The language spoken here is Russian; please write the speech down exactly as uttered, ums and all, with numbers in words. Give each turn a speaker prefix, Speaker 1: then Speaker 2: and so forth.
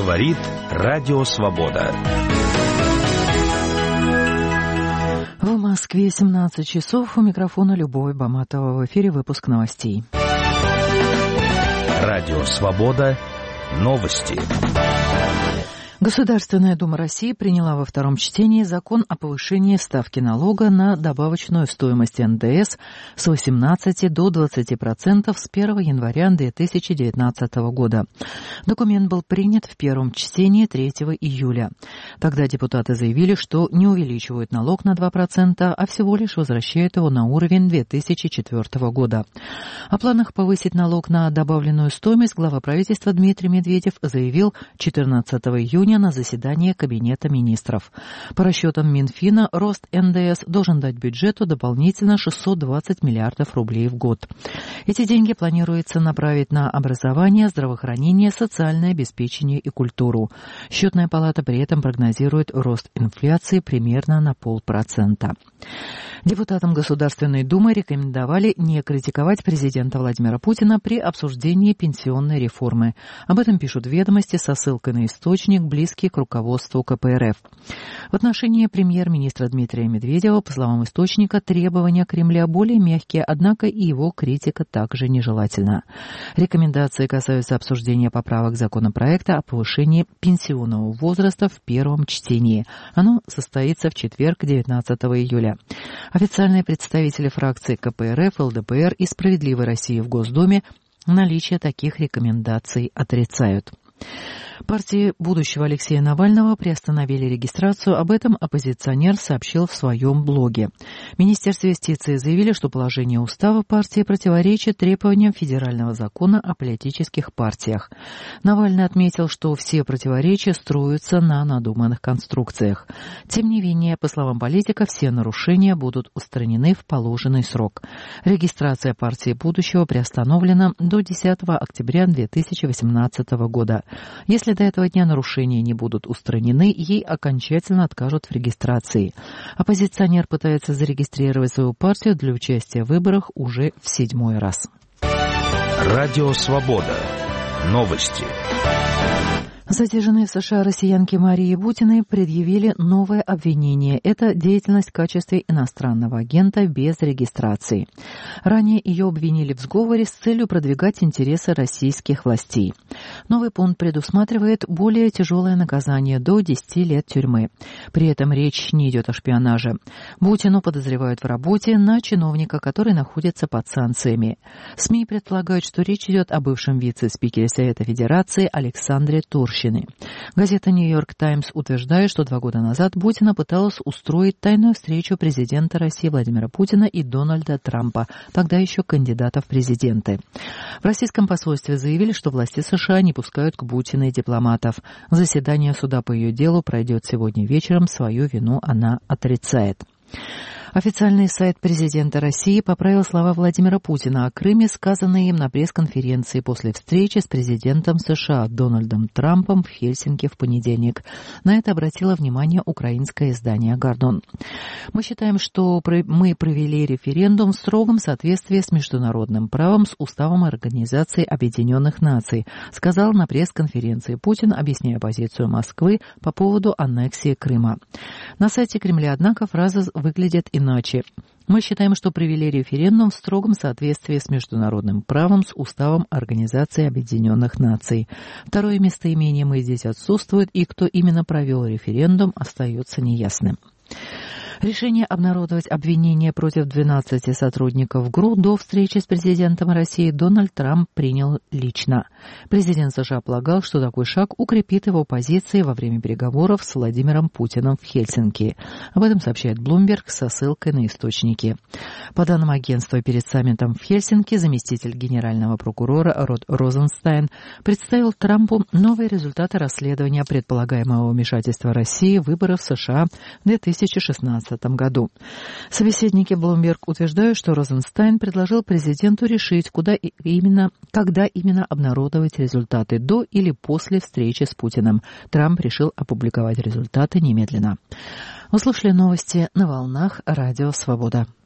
Speaker 1: Говорит Радио Свобода.
Speaker 2: В Москве семнадцать часов. У микрофона Любовь Баматова. В эфире выпуск новостей.
Speaker 1: Радио Свобода. Новости.
Speaker 2: Государственная Дума России приняла во втором чтении закон о повышении ставки налога на добавочную стоимость эн дэ эс с восемнадцати до двадцати процентов с первого января две тысячи девятнадцатого года. Документ был принят в первом чтении третьего июля. Тогда депутаты заявили, что не увеличивают налог на два процента, а всего лишь возвращают его на уровень две тысячи четвёртого года. О планах повысить налог на добавленную стоимость глава правительства Дмитрий Медведев заявил четырнадцатого июня на заседании Кабинета министров. По расчетам Минфина, рост эн дэ эс должен дать бюджету дополнительно шестьсот двадцать миллиардов рублей в год. Эти деньги планируется направить на образование, здравоохранение, социальное обеспечение и культуру. Счетная палата при этом прогнозирует рост инфляции примерно на полпроцента. Депутатам Государственной Думы рекомендовали не критиковать президента Владимира Путина при обсуждении пенсионной реформы. Об этом пишут «Ведомости» со ссылкой на источник, близкий к руководству ка пэ эр эф. В отношении премьер-министра Дмитрия Медведева, по словам источника, требования Кремля более мягкие, однако и его критика также нежелательна. Рекомендации касаются обсуждения поправок законопроекта о повышении пенсионного возраста в первом чтении. Оно состоится в четверг, девятнадцатого июля. Официальные представители фракций ка пэ эр эф, эл дэ пэ эр и «Справедливой России» в Госдуме наличие таких рекомендаций отрицают. Партии будущего Алексея Навального приостановили регистрацию. Об этом оппозиционер сообщил в своем блоге. В Министерстве юстиции заявили, что положение устава партии противоречит требованиям федерального закона о политических партиях. Навальный отметил, что все противоречия строятся на надуманных конструкциях. Тем не менее, по словам политика, все нарушения будут устранены в положенный срок. Регистрация партии будущего приостановлена до десятого октября две тысячи восемнадцатого года. Если до этого дня нарушения не будут устранены, ей окончательно откажут в регистрации. Оппозиционер пытается зарегистрировать свою партию для участия в выборах уже в седьмой раз.
Speaker 1: Радио Свобода. Новости.
Speaker 2: Задержанной в США россиянке Марии Бутиной предъявили новое обвинение. Это деятельность в качестве иностранного агента без регистрации. Ранее ее обвинили в сговоре с целью продвигать интересы российских властей. Новый пункт предусматривает более тяжелое наказание до десяти лет тюрьмы. При этом речь не идет о шпионаже. Бутину подозревают в работе на чиновника, который находится под санкциями. СМИ предполагают, что речь идет о бывшем вице-спикере Совета Федерации Александре Турщине. Газета «Нью-Йорк Таймс» утверждает, что два года назад Бутина пыталась устроить тайную встречу президента России Владимира Путина и Дональда Трампа, тогда еще кандидата в президенты. В российском посольстве заявили, что власти США не пускают к Бутиной дипломатов. Заседание суда по ее делу пройдет сегодня вечером, свою вину она отрицает. Официальный сайт президента России поправил слова Владимира Путина о Крыме, сказанные им на пресс-конференции после встречи с президентом США Дональдом Трампом в Хельсинки в понедельник. На это обратило внимание украинское издание «Гордон». «Мы считаем, что мы провели референдум в строгом соответствии с международным правом, с уставом Организации Объединенных Наций», сказал на пресс-конференции Путин, объясняя позицию Москвы по поводу аннексии Крыма. На сайте Кремля, однако, фраза выглядит иначе. «Мы считаем, что провели референдум в строгом соответствии с международным правом, с уставом Организации Объединенных Наций. Второе местоимение «мы» здесь отсутствует, и кто именно провел референдум, остается неясным». Решение обнародовать обвинения против двенадцати сотрудников ГРУ до встречи с президентом России Дональд Трамп принял лично. Президент США полагал, что такой шаг укрепит его позиции во время переговоров с Владимиром Путиным в Хельсинки. Об этом сообщает Bloomberg со ссылкой на источники. По данным агентства, перед саммитом в Хельсинки заместитель генерального прокурора Род Розенстайн представил Трампу новые результаты расследования предполагаемого вмешательства России в выборы в США в две тысячи шестнадцатом году. Собеседники Bloomberg утверждают, что Розенстайн предложил президенту решить, куда именно, когда именно обнародовать результаты, до или после встречи с Путиным. Трамп решил опубликовать результаты немедленно. Вы слушали новости на волнах Радио Свобода.